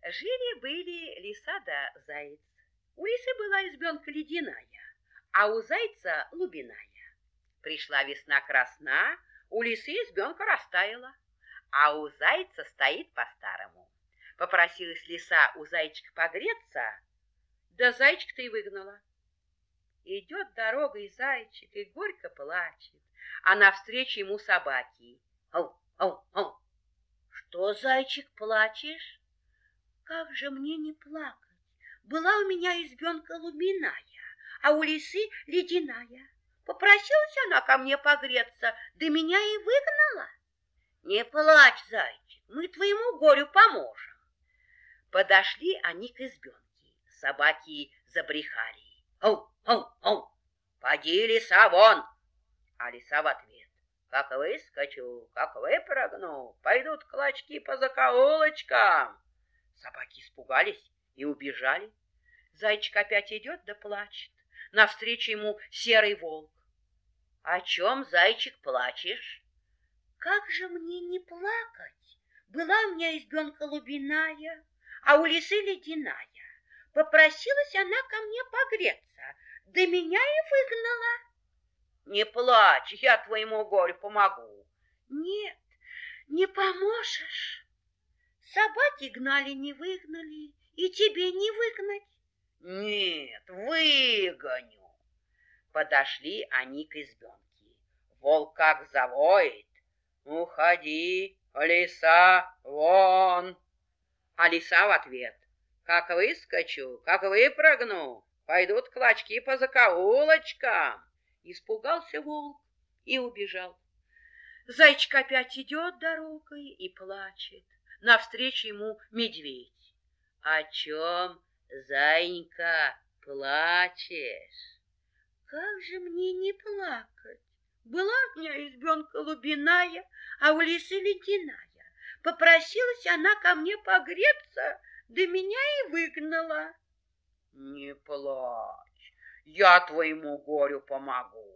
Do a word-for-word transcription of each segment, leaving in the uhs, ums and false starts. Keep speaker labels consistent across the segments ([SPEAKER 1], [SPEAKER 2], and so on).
[SPEAKER 1] Жили-были лиса да заяц. У лисы была избенка ледяная, а у зайца лубиная. Пришла весна красна, у лисы избенка растаяла, а у зайца стоит по-старому. Попросилась лиса у зайчика погреться, да зайчик-то и выгнала. Идет дорогой зайчик и горько плачет, а навстречу ему собаки. Ау, ау, ау. Что, зайчик, плачешь? Как же мне не плакать? Была у меня избенка лубиная, а у лисы ледяная. Попросилась она ко мне погреться, да меня и выгнала. Не плачь, зайчик, мы твоему горю поможем. Подошли они к избенке, собаки забрехали. Ау, ау, ау, поди, лиса, вон! А лиса в ответ: как выскочу, как выпрыгну, пойдут клочки по закоулочкам. Собаки испугались и убежали. Зайчик опять идет да плачет. Навстречу ему серый волк. О чем, зайчик, плачешь? Как же мне не плакать? Была у меня избенка лубиная, а у лисы ледяная. Попросилась она ко мне погреться, да меня и выгнала. Не плачь, я твоему горю помогу. Нет, не поможешь. Собаки гнали, не выгнали, и тебе не выгнать. Нет, выгоню. Подошли они к избенке. Волк как завоет: уходи, лиса, вон! А лиса в ответ: как выскочу, как выпрыгну, пойдут клочки по закоулочкам. Испугался волк и убежал. Зайчик опять идет дорогой и плачет. Навстречу ему медведь. О чем, зайенька, плачешь? Как же мне не плакать? Была у меня избенка лубиная, а у лисы ледяная. Попросилась она ко мне погреться, да меня и выгнала. Не плачь, я твоему горю помогу.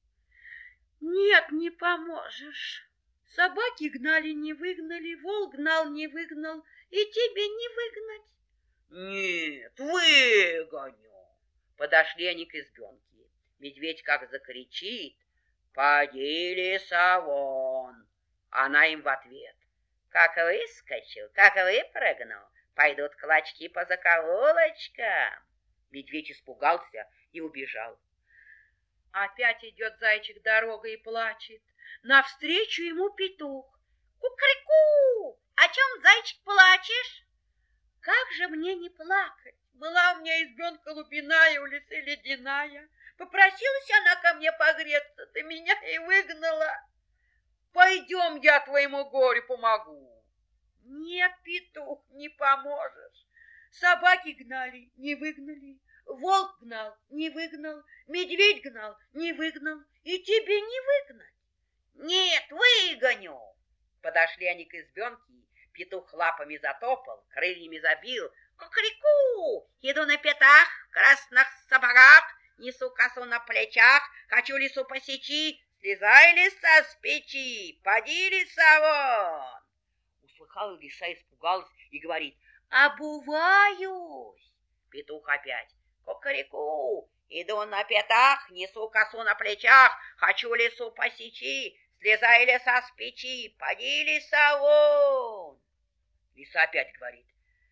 [SPEAKER 1] Нет, не поможешь. Собаки гнали, не выгнали, волк гнал, не выгнал, и тебе не выгнать. Нет, выгоню. Подошли они к избенке. Медведь как закричит: поди, лиса, вон! Она им в ответ: как выскочу, как выпрыгну, пойдут клочки по закоулочкам. Медведь испугался и убежал. Опять идет зайчик дорогой и плачет. Навстречу ему петух. Кукареку! О чем, зайчик, плачешь? Как же мне не плакать? Была у меня избенка лубиная, у лисы ледяная. Попросилась она ко мне погреться, ты меня и выгнала. Пойдем, я твоему горю помогу. Нет, петух, не поможешь. Собаки гнали, не выгнали. Волк гнал, не выгнал. Медведь гнал, не выгнал. И тебе не выгнать. Нет, выгоню. Подошли они к избенке. Петух лапами затопал, крыльями забил. Кукареку! Иду на пятах, в красных сапогах, несу косу на плечах, хочу лису посечи. Слезай, лиса, с печи, поди, лиса, вон! Услыхала лиса, испугалась и говорит: обуваюсь. Петух опять: кукареку! Иду на пятах, несу косу на плечах, хочу лису посечи. Слезай, лиса, с печи, поди, лиса, вон! Лиса опять говорит: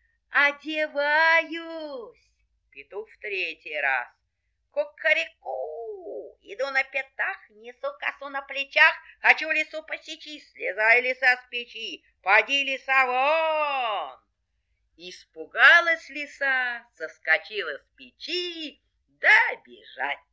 [SPEAKER 1] одеваюсь. Петух в третий раз: кукареку! Иду на пятах, несу косу на плечах, хочу лису посечи. Слезай, лиса, с печи, поди, лиса, вон! Испугалась лиса, соскочила с печи, да бежать